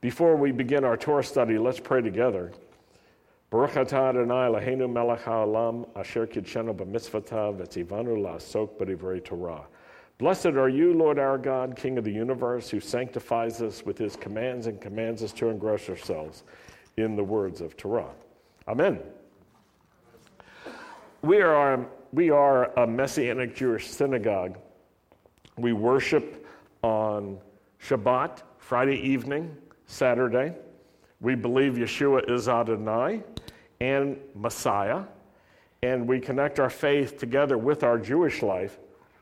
Before we begin our Torah study, let's pray together. Baruch atah Adonai Eloheinu melech haolam asher kidshenu b'mitzvotav v'tzivanu la'asok b'divrei Torah. Blessed are you, Lord our God, King of the universe, who sanctifies us with his commands and commands us to engross ourselves in the words of Torah. Amen. We are a Messianic Jewish synagogue. We worship on Shabbat, Friday evening, Saturday. We believe Yeshua is Adonai and Messiah, and we connect our faith together with our Jewish life.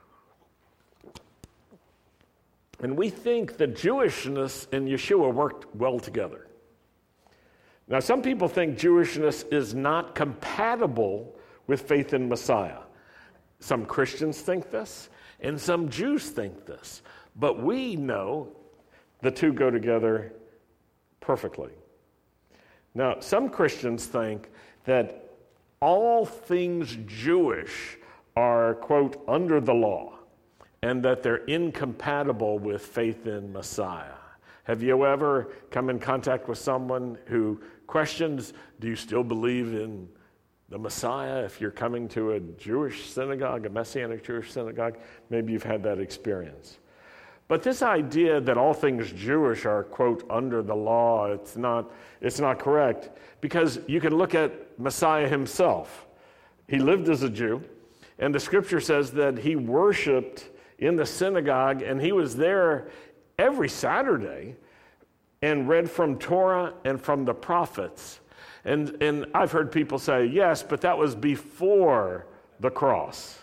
And we think that Jewishness and Yeshua worked well together. Now, some people think Jewishness is not compatible with faith in Messiah. Some Christians think this, and some Jews think this. But we know the two go together perfectly. Now, some Christians think that all things Jewish are, quote, under the law, and that they're incompatible with faith in Messiah. Have you ever come in contact with someone who questions, do you still believe in the Messiah if you're coming to a Jewish synagogue, a Messianic Jewish synagogue? Maybe you've had that experience. But this idea that all things Jewish are, quote, under the law, it's not correct, because you can look at Messiah himself. He lived as a Jew, and the scripture says that he worshiped in the synagogue, and he was there every Saturday and read from Torah and from the prophets. And I've heard people say, yes, but that was before the cross.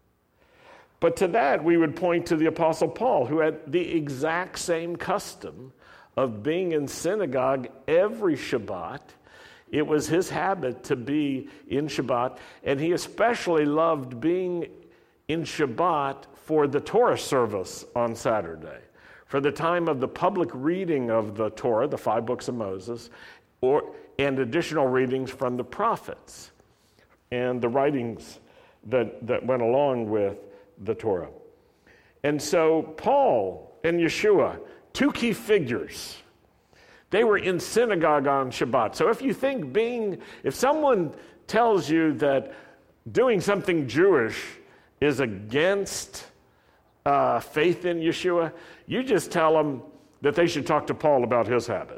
But to that, we would point to the Apostle Paul, who had the exact same custom of being in synagogue every Shabbat. It was his habit to be in Shabbat, and he especially loved being in Shabbat for the Torah service on Saturday, for the time of the public reading of the Torah, the 5 books of Moses, and additional readings from the prophets and the writings that went along with the Torah. And so Paul and Yeshua, 2 key figures, they were in synagogue on Shabbat. So if someone tells you that doing something Jewish is against faith in Yeshua, you just tell them that they should talk to Paul about his habit,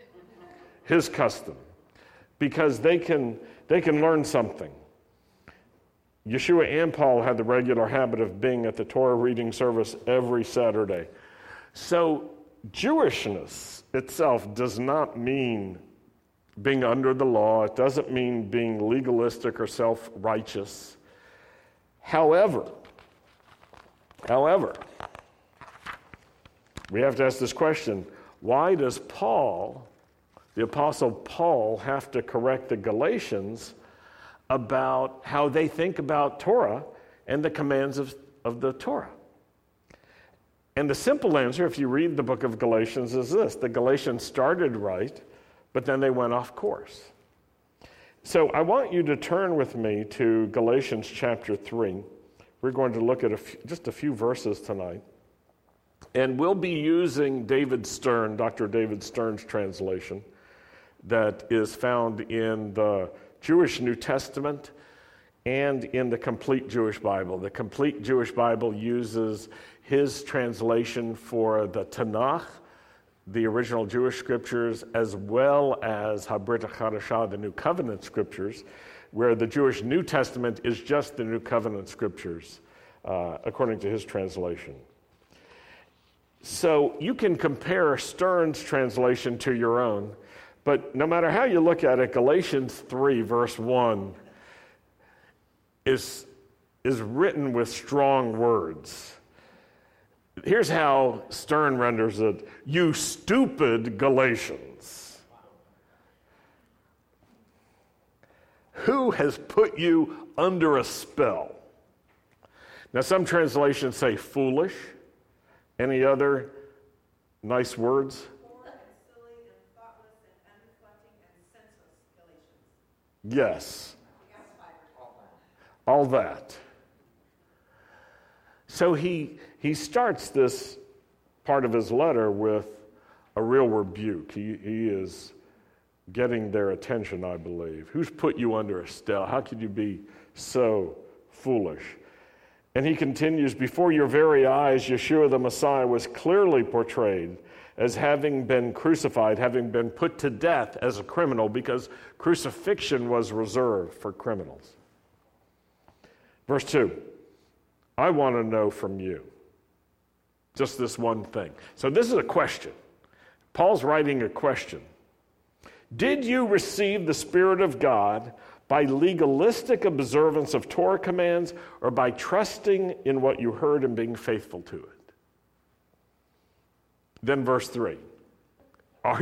his custom, because they can learn something. Yeshua and Paul had the regular habit of being at the Torah reading service every Saturday. So Jewishness itself does not mean being under the law. It doesn't mean being legalistic or self-righteous. However, we have to ask this question: why does Paul, the Apostle Paul, have to correct the Galatians about how they think about Torah and the commands of the Torah? And the simple answer, if you read the book of Galatians, is this: the Galatians started right, but then they went off course. So I want you to turn with me to Galatians chapter 3. We're going to look at just a few verses tonight. And we'll be using Dr. David Stern's translation that is found in the Jewish New Testament and in the Complete Jewish Bible. The Complete Jewish Bible uses his translation for the Tanakh, the original Jewish scriptures, as well as HaBrit HaChadashah, the New Covenant scriptures, where the Jewish New Testament is just the New Covenant scriptures, according to his translation. So you can compare Stern's translation to your own, but no matter how you look at it, Galatians 3, verse 1 is written with strong words. Here's how Stern renders it: you stupid Galatians. Who has put you under a spell? Now, some translations say foolish. Any other nice words? Poor and silly and thoughtless and unreflecting and senseless Galatians. Yes. All that. So he starts this part of his letter with a real rebuke. He is getting their attention, I believe. Who's put you under a spell? How could you be so foolish? And he continues, before your very eyes, Yeshua the Messiah was clearly portrayed as having been crucified, having been put to death as a criminal, because crucifixion was reserved for criminals. Verse 2, I want to know from you just this one thing. So this is a question. Paul's writing a question. Did you receive the Spirit of God by legalistic observance of Torah commands, or by trusting in what you heard and being faithful to it? Then verse 3. Are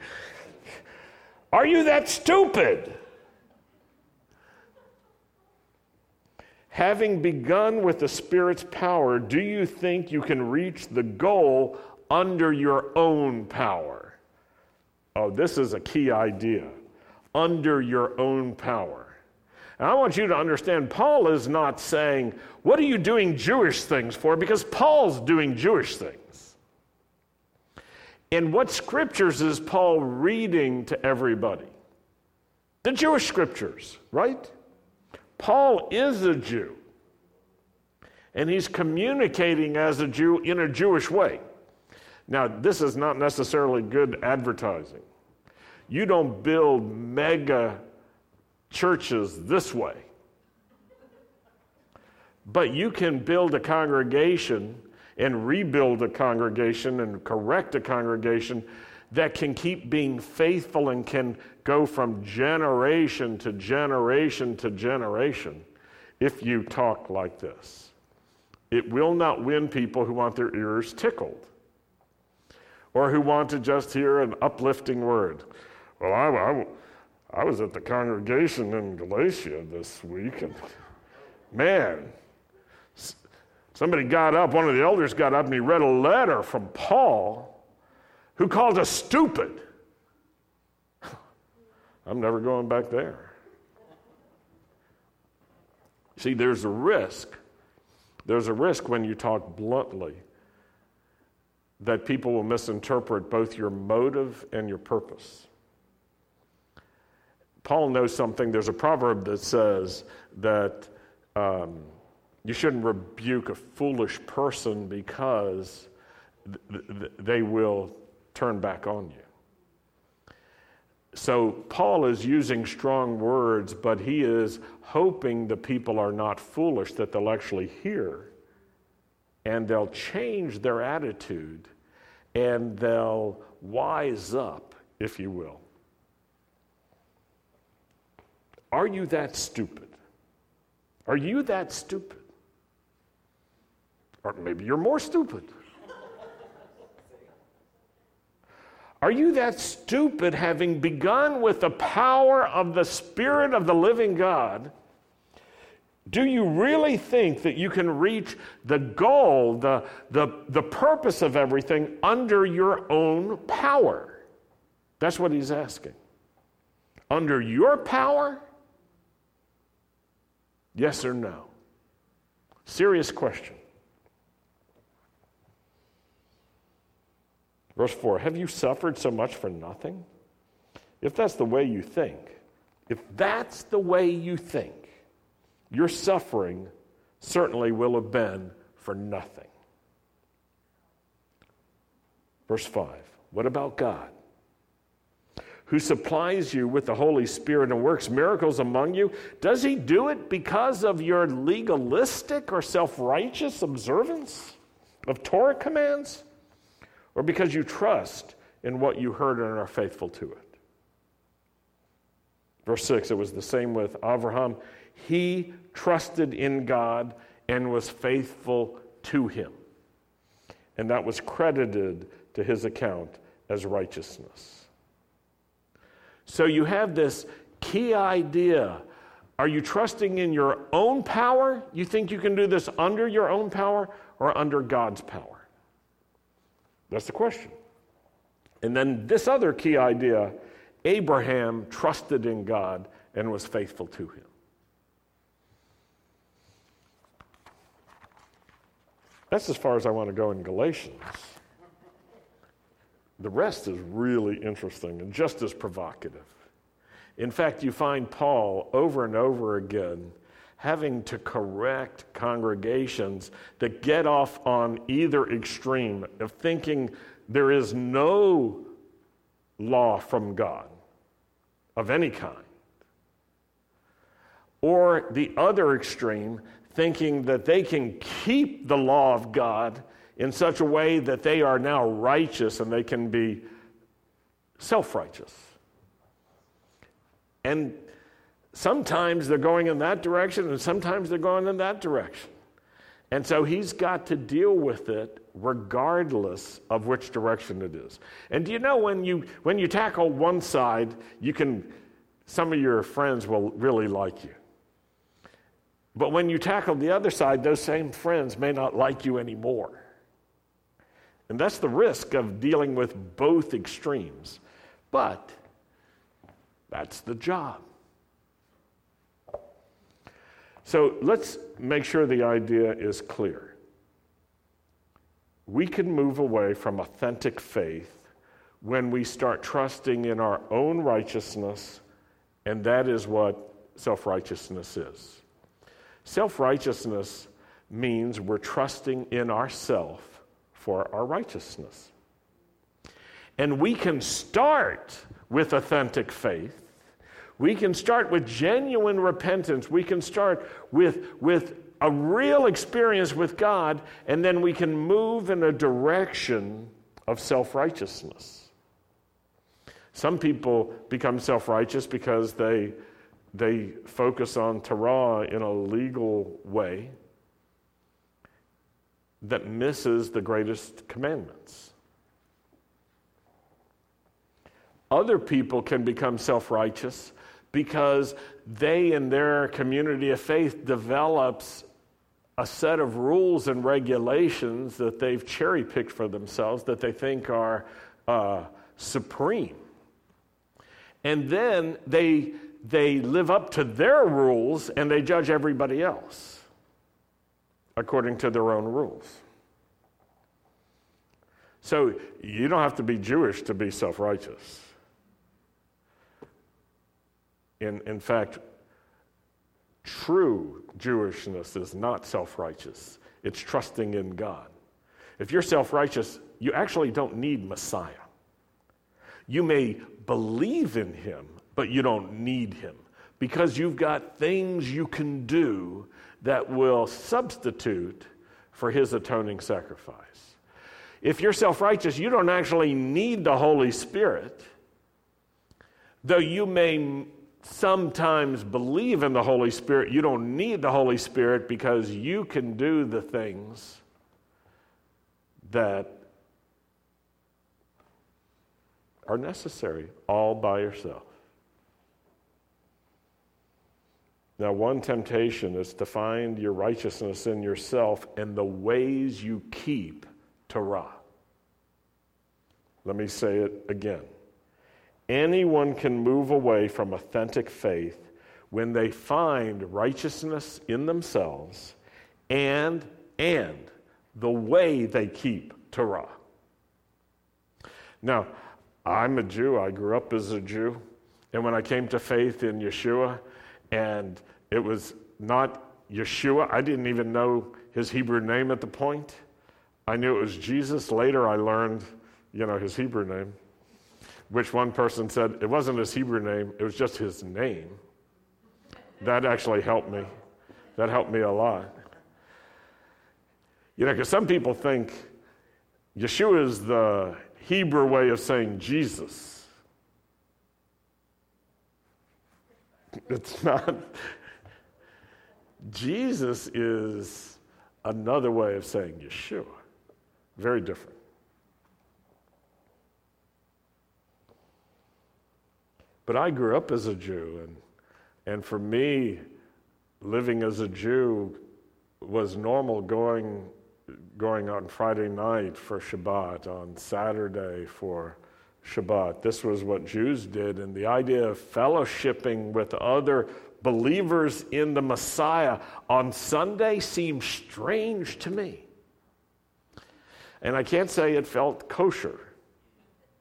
you that stupid? Having begun with the Spirit's power, do you think you can reach the goal under your own power? Oh, this is a key idea. Under your own power. And I want you to understand, Paul is not saying, what are you doing Jewish things for? Because Paul's doing Jewish things. And what scriptures is Paul reading to everybody? The Jewish scriptures, right? Paul is a Jew. And he's communicating as a Jew in a Jewish way. Now, this is not necessarily good advertising. You don't build mega churches this way. But you can build a congregation and rebuild a congregation and correct a congregation that can keep being faithful and can go from generation to generation to generation if you talk like this. It will not win people who want their ears tickled or who want to just hear an uplifting word. Well, I was at the congregation in Galatia this week, and man, somebody got up, one of the elders got up, and he read a letter from Paul, who called us stupid. I'm never going back there. See, there's a risk. There's a risk when you talk bluntly that people will misinterpret both your motive and your purpose. Paul knows something. There's a proverb that says that you shouldn't rebuke a foolish person because they will turn back on you. So Paul is using strong words, but he is hoping the people are not foolish, that they'll actually hear and they'll change their attitude and they'll wise up, if you will. Are you that stupid? Are you that stupid? Or maybe you're more stupid. Are you that stupid, having begun with the power of the Spirit of the living God? Do you really think that you can reach the goal, the purpose of everything under your own power? That's what he's asking. Under your power? Yes or no? Serious question. Verse 4, have you suffered so much for nothing? If that's the way you think, your suffering certainly will have been for nothing. Verse 5, what about God, who supplies you with the Holy Spirit and works miracles among you? Does he do it because of your legalistic or self-righteous observance of Torah commands? Or because you trust in what you heard and are faithful to it? Verse 6, it was the same with Abraham. He trusted in God and was faithful to him. And that was credited to his account as righteousness. So you have this key idea. Are you trusting in your own power? You think you can do this under your own power or under God's power? That's the question. And then this other key idea, Abraham trusted in God and was faithful to him. That's as far as I want to go in Galatians. The rest is really interesting and just as provocative. In fact, you find Paul over and over again having to correct congregations that get off on either extreme of thinking there is no law from God of any kind, or the other extreme, thinking that they can keep the law of God in such a way that they are now righteous and they can be self-righteous. And sometimes they're going in that direction and sometimes they're going in that direction. And so he's got to deal with it regardless of which direction it is. And do you know when you tackle one side, some of your friends will really like you. But when you tackle the other side, those same friends may not like you anymore. And that's the risk of dealing with both extremes. But that's the job. So let's make sure the idea is clear. We can move away from authentic faith when we start trusting in our own righteousness, and that is what self-righteousness is. Self-righteousness means we're trusting in ourselves for our righteousness. And we can start with authentic faith. We can start with genuine repentance. We can start with a real experience with God, and then we can move in a direction of self-righteousness. Some people become self-righteous because they focus on Torah in a legal way that misses the greatest commandments. Other people can become self-righteous because they, in their community of faith, develops a set of rules and regulations that they've cherry-picked for themselves that they think are supreme. And then they live up to their rules and they judge everybody else according to their own rules. So you don't have to be Jewish to be self-righteous. In fact, true Jewishness is not self-righteous. It's trusting in God. If you're self-righteous, you actually don't need Messiah. You may believe in him, but you don't need him because you've got things you can do that will substitute for his atoning sacrifice. If you're self-righteous, you don't actually need the Holy Spirit, though you may sometimes believe in the Holy Spirit. You don't need the Holy Spirit because you can do the things that are necessary all by yourself. Now, one temptation is to find your righteousness in yourself and the ways you keep Torah. Let me say it again. Anyone can move away from authentic faith when they find righteousness in themselves and the way they keep Torah. Now, I'm a Jew. I grew up as a Jew. And when I came to faith in Yeshua, and it was not Yeshua, I didn't even know his Hebrew name at the point. I knew it was Jesus. Later I learned, his Hebrew name, which one person said it wasn't his Hebrew name, it was just his name. That actually helped me. That helped me a lot. Because some people think Yeshua is the Hebrew way of saying Jesus. It's not. Jesus is another way of saying Yeshua. Very different. But I grew up as a Jew, and for me, living as a Jew was normal, going on Friday night for Shabbat, on Saturday for Shabbat. This was what Jews did, and the idea of fellowshipping with other believers in the Messiah on Sunday seemed strange to me. And I can't say it felt kosher.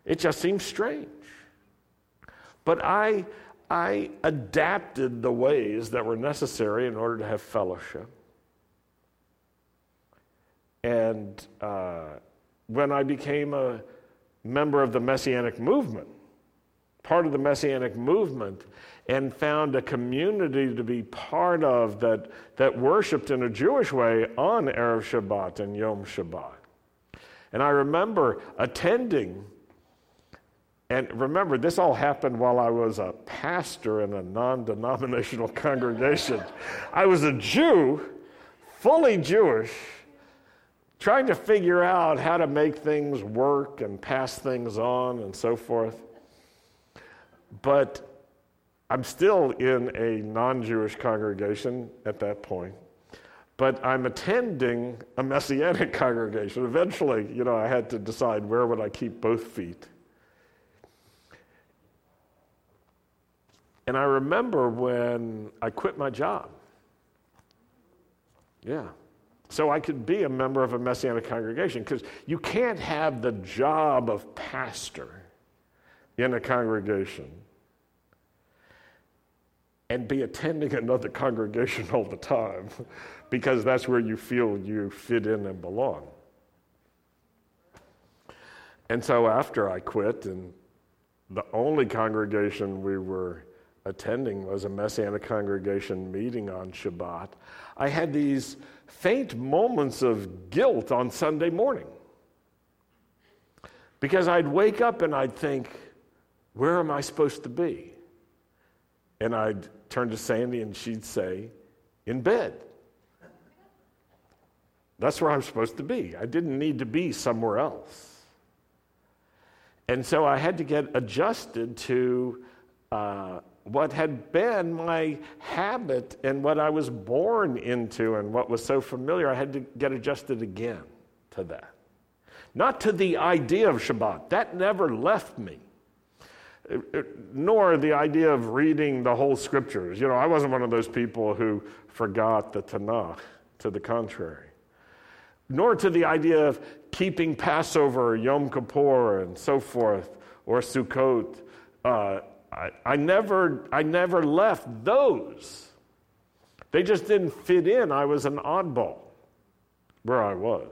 It just seemed strange. But I adapted the ways that were necessary in order to have fellowship. And when I became a member of the Messianic movement, part of the Messianic movement, and found a community to be part of that worshiped in a Jewish way on Erev Shabbat and Yom Shabbat. And I remember attending, and remember, this all happened while I was a pastor in a non-denominational congregation. I was a Jew, fully Jewish, trying to figure out how to make things work and pass things on and so forth. But I'm still in a non-Jewish congregation at that point. But I'm attending a Messianic congregation. Eventually, I had to decide where would I keep both feet. And I remember when I quit my job. Yeah. So I could be a member of a Messianic congregation, because you can't have the job of pastor in a congregation and be attending another congregation all the time, because that's where you feel you fit in and belong. And so after I quit, and the only congregation we were attending was a Messianic congregation meeting on Shabbat, I had these faint moments of guilt on Sunday morning. Because I'd wake up and I'd think, where am I supposed to be? And I'd turn to Sandy and she'd say, in bed. That's where I'm supposed to be. I didn't need to be somewhere else. And so I had to get adjusted to what had been my habit and what I was born into and what was so familiar. I had to get adjusted again to that. Not to the idea of Shabbat. That never left me. Nor the idea of reading the whole scriptures. I wasn't one of those people who forgot the Tanakh, to the contrary. Nor to the idea of keeping Passover, Yom Kippur, and so forth, or Sukkot. I never left those. They just didn't fit in. I was an oddball where I was.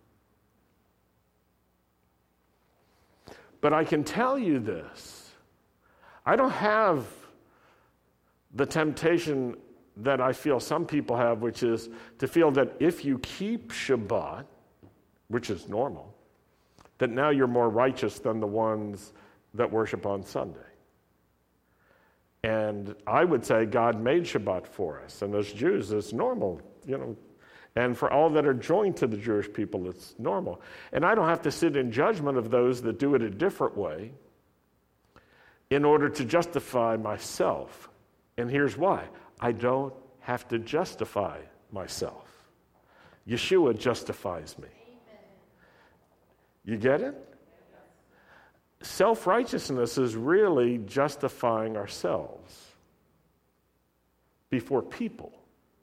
But I can tell you this. I don't have the temptation that I feel some people have, which is to feel that if you keep Shabbat, which is normal, that now you're more righteous than the ones that worship on Sunday. And I would say God made Shabbat for us, and as Jews, it's normal, and for all that are joined to the Jewish people, it's normal. And I don't have to sit in judgment of those that do it a different way in order to justify myself. And here's why. I don't have to justify myself. Yeshua justifies me. You get it? Self-righteousness is really justifying ourselves before people.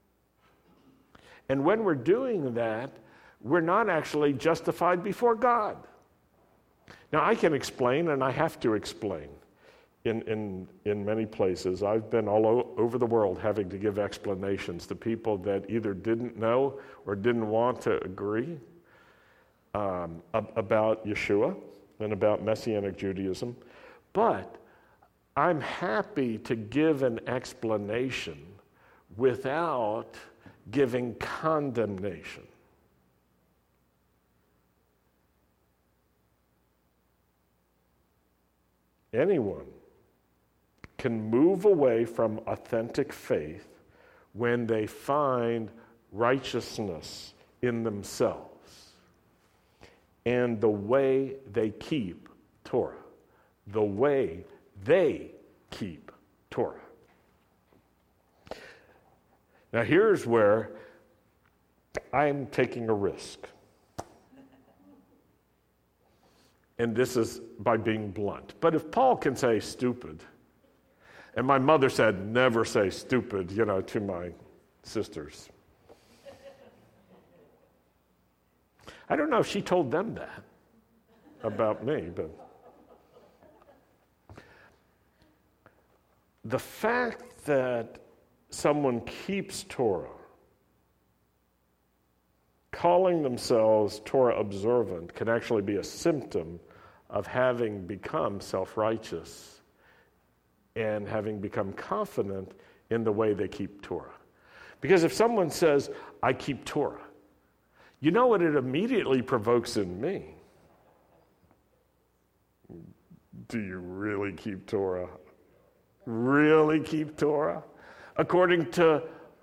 And when we're doing that, we're not actually justified before God. Now, I can explain, and I have to explain in many places. I've been all over the world having to give explanations to people that either didn't know or didn't want to agree about Yeshua and about Messianic Judaism. But I'm happy to give an explanation without giving condemnation. Anyone can move away from authentic faith when they find righteousness in themselves and the way they keep Torah, the way they keep Torah. Now here's where I'm taking a risk. And this is by being blunt. But if Paul can say stupid, and my mother said, never say stupid, to my sisters. I don't know if she told them that about me, but the fact that someone keeps Torah, calling themselves Torah observant, can actually be a symptom of having become self-righteous and having become confident in the way they keep Torah. Because if someone says, I keep Torah, you know what it immediately provokes in me? Do you really keep Torah? Really keep Torah? According to,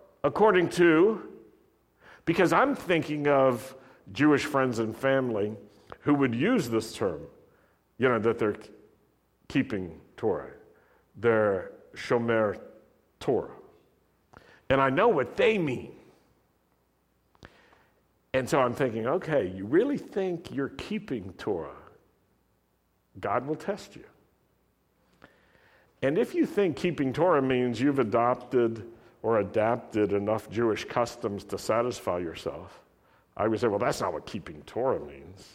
because I'm thinking of Jewish friends and family who would use this term, that they're keeping Torah. They're Shomer Torah. And I know what they mean. And so I'm thinking, okay, you really think you're keeping Torah? God will test you. And if you think keeping Torah means you've adopted or adapted enough Jewish customs to satisfy yourself, I would say, well, that's not what keeping Torah means.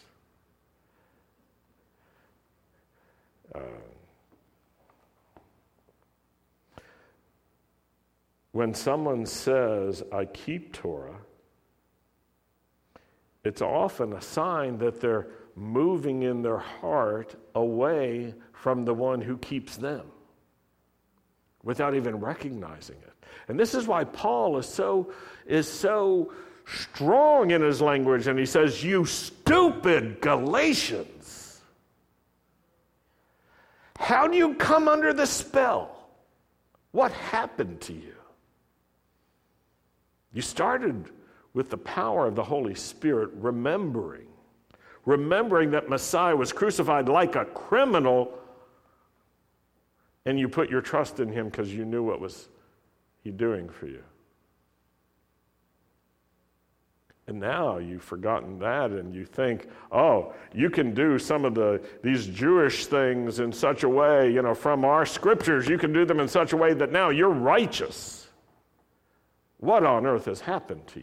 When someone says, I keep Torah, it's often a sign that they're moving in their heart away from the one who keeps them without even recognizing it. And this is why Paul is so strong in his language, and he says, you stupid Galatians, how do you come under the spell? What happened to you? You started with the power of the Holy Spirit, remembering that Messiah was crucified like a criminal, and you put your trust in him because you knew what was he doing for you. And now you've forgotten that, and you think, oh, you can do some of these Jewish things in such a way, from our scriptures, you can do them in such a way that now you're righteous. What on earth has happened to you?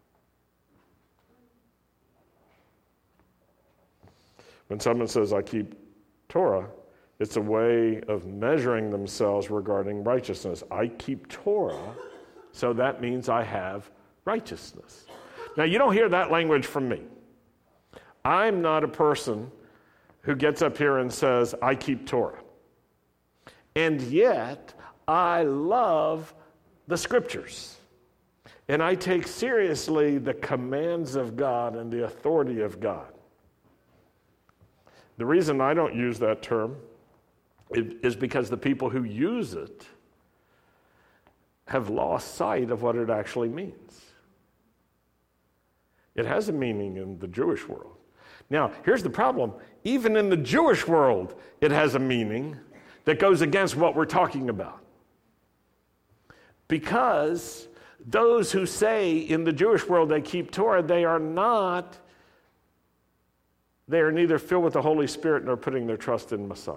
When someone says, I keep Torah, it's a way of measuring themselves regarding righteousness. I keep Torah, so that means I have righteousness. Now, you don't hear that language from me. I'm not a person who gets up here and says, I keep Torah. And yet, I love the scriptures. And I take seriously the commands of God and the authority of God. The reason I don't use that term is because the people who use it have lost sight of what it actually means. It has a meaning in the Jewish world. Now, here's the problem. Even in the Jewish world, it has a meaning that goes against what we're talking about. Because those who say in the Jewish world they keep Torah, they are neither filled with the Holy Spirit nor putting their trust in Messiah.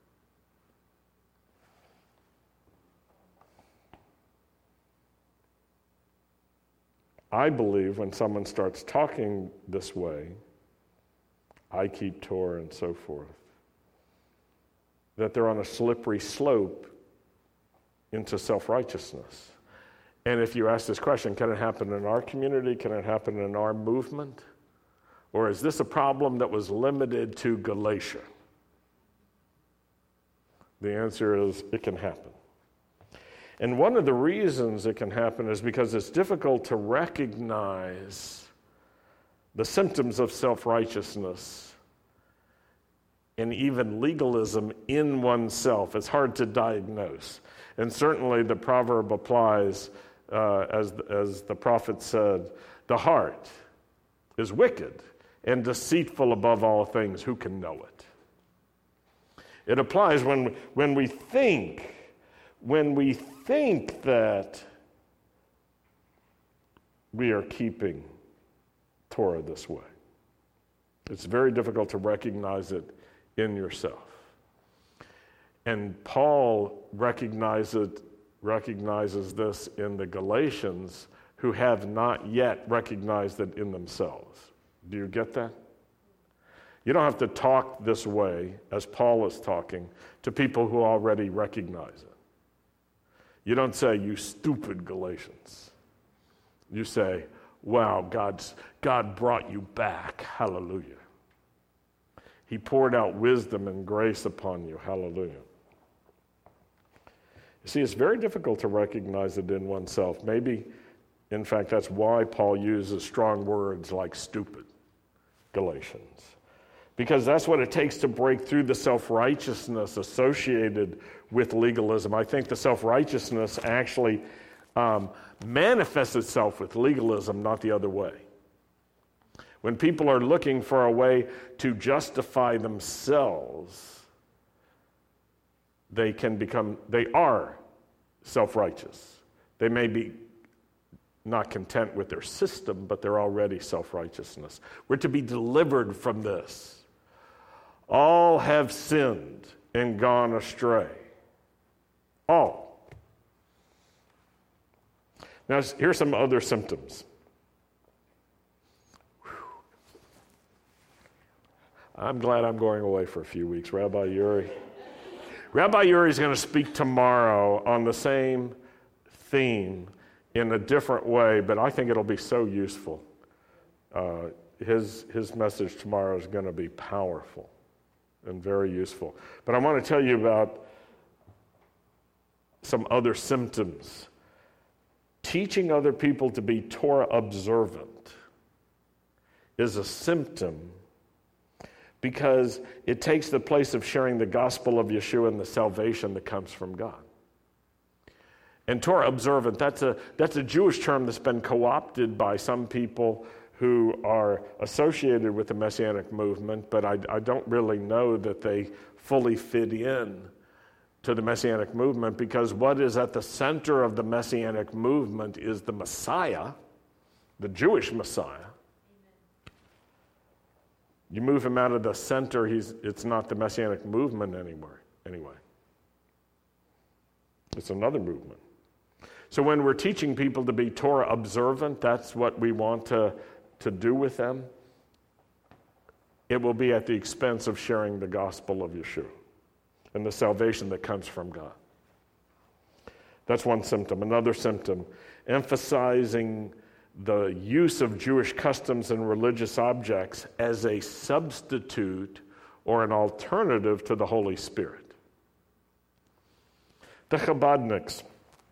I believe when someone starts talking this way, I keep Torah and so forth, that they're on a slippery slope into self-righteousness. And if you ask this question, can it happen in our community? Can it happen in our movement? Or is this a problem that was limited to Galatia? The answer is it can happen. And one of the reasons it can happen is because it's difficult to recognize the symptoms of self-righteousness and even legalism in oneself. It's hard to diagnose. And certainly the proverb applies, as the prophet said, the heart is wicked and deceitful above all things. Who can know it? It applies when we think that we are keeping Torah this way. It's very difficult to recognize it in yourself. And Paul recognizes this in the Galatians who have not yet recognized it in themselves. Do you get that? You don't have to talk this way, as Paul is talking, to people who already recognize it. You don't say, you stupid Galatians. You say, wow, God brought you back. Hallelujah. He poured out wisdom and grace upon you. Hallelujah. You see, it's very difficult to recognize it in oneself. Maybe, in fact, that's why Paul uses strong words like stupid, Galatians. Because that's what it takes to break through the self-righteousness associated with legalism. I think the self-righteousness actually manifests itself with legalism, not the other way. When people are looking for a way to justify themselves, they are self-righteous. They may be not content with their system, but they're already self-righteousness. We're to be delivered from this. All have sinned and gone astray. All. Now, here's some other symptoms. I'm glad I'm going away for a few weeks, Rabbi Uri. Rabbi Uri is going to speak tomorrow on the same theme in a different way, but I think it'll be so useful. His message tomorrow is going to be powerful and very useful. But I want to tell you about some other symptoms. Teaching other people to be Torah observant is a symptom because it takes the place of sharing the gospel of Yeshua and the salvation that comes from God. And Torah observant, that's a Jewish term that's been co-opted by some people who are associated with the Messianic movement, but I don't really know that they fully fit in to the Messianic movement, because what is at the center of the Messianic movement is the Messiah, the Jewish Messiah. You move him out of the center, it's not the Messianic movement anyway. It's another movement. So when we're teaching people to be Torah observant, that's what we want to do with them. It will be at the expense of sharing the gospel of Yeshua and the salvation that comes from God. That's one symptom. Another symptom, emphasizing the use of Jewish customs and religious objects as a substitute or an alternative to the Holy Spirit. The Chabadniks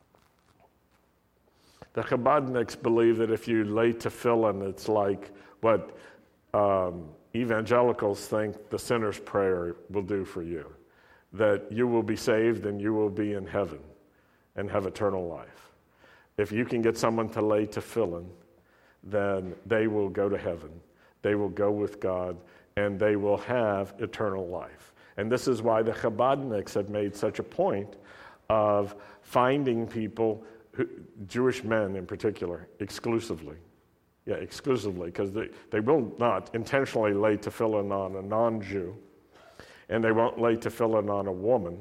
believe that if you lay tefillin, it's like what evangelicals think the sinner's prayer will do for you, that you will be saved and you will be in heaven and have eternal life. If you can get someone to lay tefillin, then they will go to heaven, they will go with God, and they will have eternal life. And this is why the Chabadniks have made such a point of finding people, Jewish men in particular, exclusively, because they will not intentionally lay tefillin on a non-Jew, and they won't lay tefillin on a woman.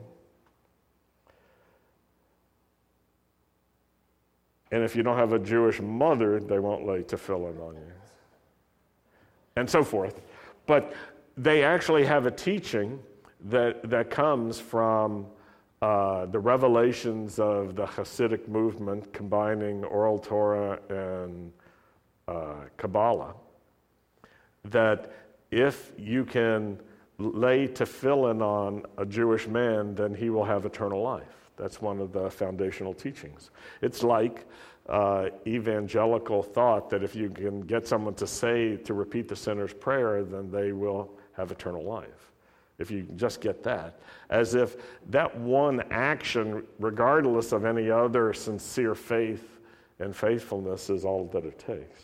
And if you don't have a Jewish mother, they won't lay tefillin on you. And so forth. But they actually have a teaching that comes from the revelations of the Hasidic movement, combining oral Torah and Kabbalah, that if you can lay tefillin on a Jewish man, then he will have eternal life. That's one of the foundational teachings. It's like evangelical thought that if you can get someone to repeat the sinner's prayer, then they will have eternal life. If you just get that. As if that one action, regardless of any other sincere faith and faithfulness, is all that it takes.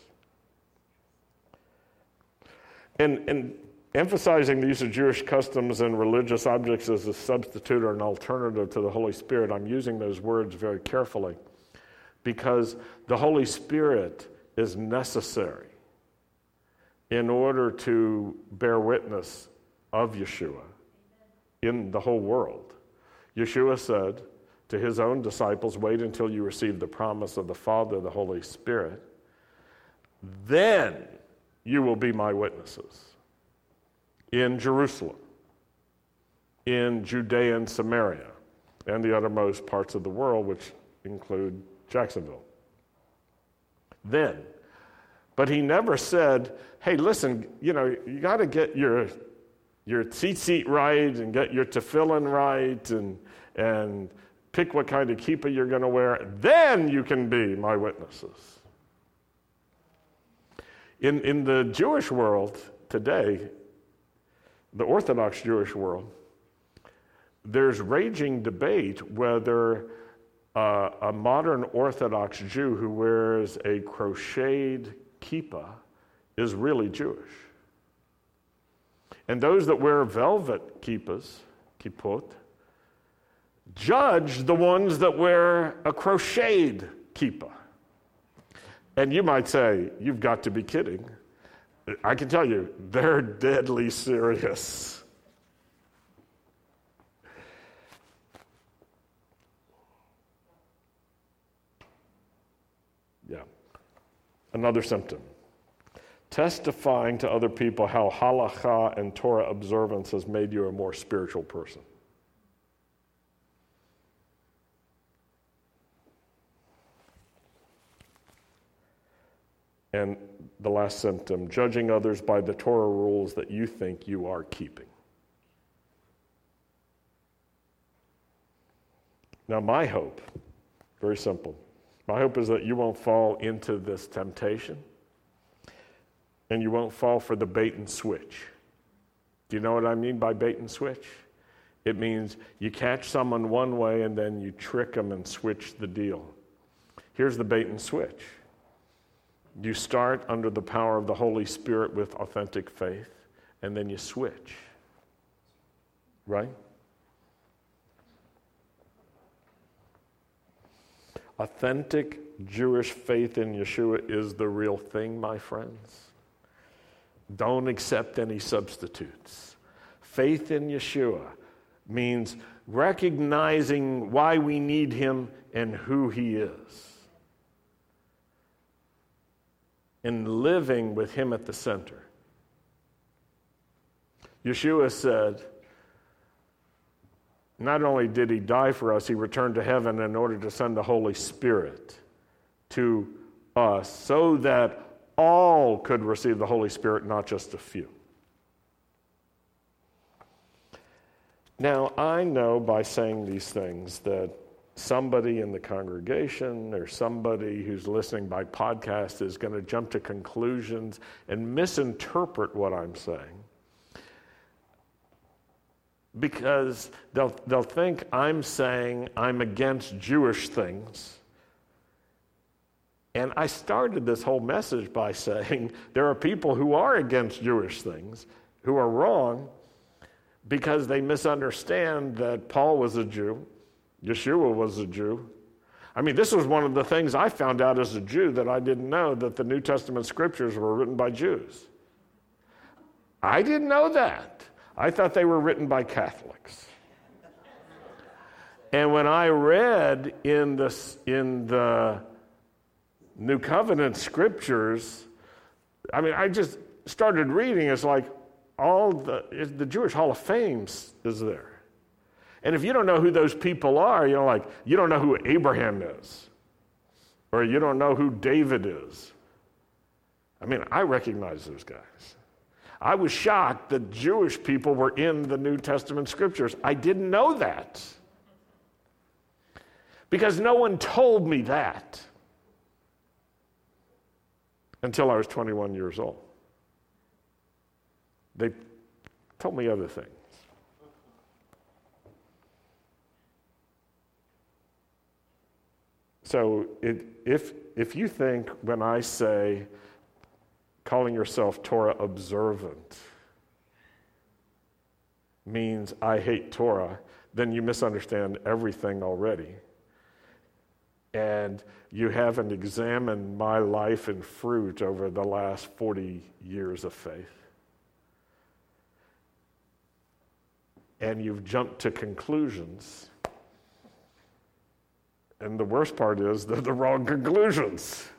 And emphasizing the use of Jewish customs and religious objects as a substitute or an alternative to the Holy Spirit, I'm using those words very carefully because the Holy Spirit is necessary in order to bear witness of Yeshua in the whole world. Yeshua said to his own disciples, wait until you receive the promise of the Father, the Holy Spirit. Then you will be my witnesses in Jerusalem, in Judea and Samaria, and the uttermost parts of the world, which include Jacksonville. Then. But he never said, hey, listen, you got to get your tzitzit right and get your tefillin right and pick what kind of kippah you're going to wear. Then you can be my witnesses. In the Jewish world today, the Orthodox Jewish world, there's raging debate whether a modern Orthodox Jew who wears a crocheted kippah is really Jewish. And those that wear velvet kippot, judge the ones that wear a crocheted kippah. And you might say, you've got to be kidding. I can tell you, they're deadly serious. Yeah. Another symptom. Testifying to other people how halakha and Torah observance has made you a more spiritual person. And the last symptom, judging others by the Torah rules that you think you are keeping. Now, my hope, very simple, my hope is that you won't fall into this temptation and you won't fall for the bait and switch. Do you know what I mean by bait and switch? It means you catch someone one way and then you trick them and switch the deal. Here's the bait and switch. You start under the power of the Holy Spirit with authentic faith, and then you switch. Right? Authentic Jewish faith in Yeshua is the real thing, my friends. Don't accept any substitutes. Faith in Yeshua means recognizing why we need him and who he is, and living with him at the center. Yeshua said, not only did he die for us, he returned to heaven in order to send the Holy Spirit to us so that all could receive the Holy Spirit, not just a few. Now, I know by saying these things that somebody in the congregation or somebody who's listening by podcast is going to jump to conclusions and misinterpret what I'm saying, because they'll think I'm saying I'm against Jewish things. And I started this whole message by saying there are people who are against Jewish things who are wrong because they misunderstand that Paul was a Jew, Yeshua was a Jew. I mean, this was one of the things I found out as a Jew, that I didn't know that the New Testament scriptures were written by Jews. I didn't know that. I thought they were written by Catholics. And when I read in the New Covenant scriptures, I mean, I just started reading. It's like all the Jewish Hall of Fame is there. And if you don't know who those people are, you don't know who Abraham is, or you don't know who David is. I mean, I recognize those guys. I was shocked that Jewish people were in the New Testament scriptures. I didn't know that, because no one told me that until I was 21 years old. They told me other things. So if you think when I say calling yourself Torah observant means I hate Torah, then you misunderstand everything already. And you haven't examined my life and fruit over the last 40 years of faith. And you've jumped to conclusions. And the worst part is they're the wrong conclusions.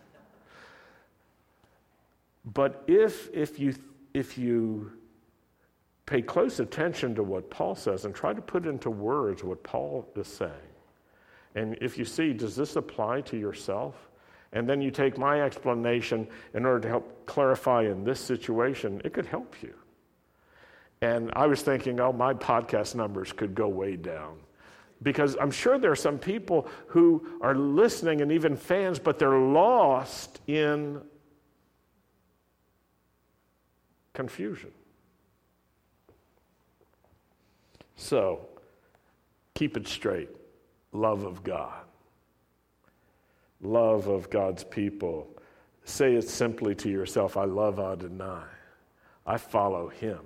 But if you pay close attention to what Paul says and try to put into words what Paul is saying, And if you see, does this apply to yourself? And then you take my explanation in order to help clarify in this situation, it could help you. And I was thinking, my podcast numbers could go way down. Because I'm sure there are some people who are listening and even fans, but they're lost in confusion. So, keep it straight. Love of God. Love of God's people. Say it simply to yourself, I love Adonai. I follow him.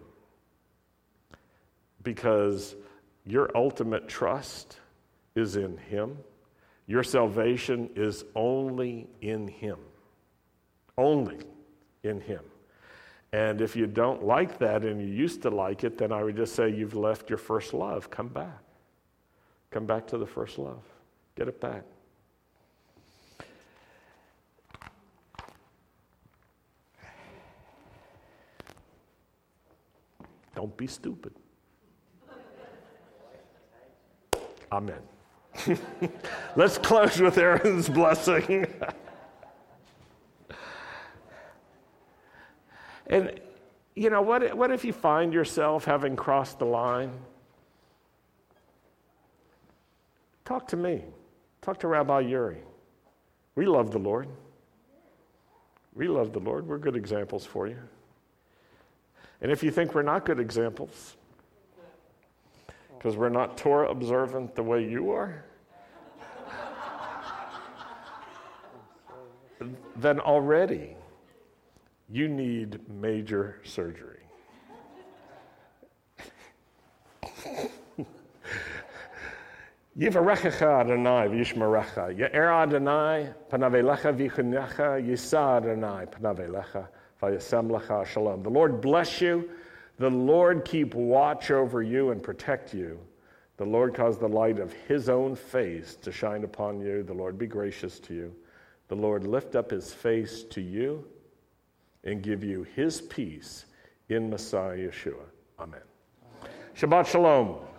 Because your ultimate trust is in him. Your salvation is only in him. Only in him. And if you don't like that and you used to like it, then I would just say you've left your first love. Come back. Come back to the first love. Get it back. Don't be stupid. Amen. Let's close with Aaron's blessing. And, what if you find yourself having crossed the line? Talk to me. Talk to Rabbi Yuri. We love the Lord. We love the Lord. We're good examples for you. And if you think we're not good examples, because we're not Torah observant the way you are, then already you need major surgery. Yivarechecha Adonai v'yishmerecha. Ye'er Adonai panav elecha v'yichunecha. Yisa Adonai panav elecha v'yasem lecha shalom. The Lord bless you. The Lord keep watch over you and protect you. The Lord cause the light of his own face to shine upon you. The Lord be gracious to you. The Lord lift up his face to you and give you his peace in Messiah Yeshua. Amen. Shabbat shalom.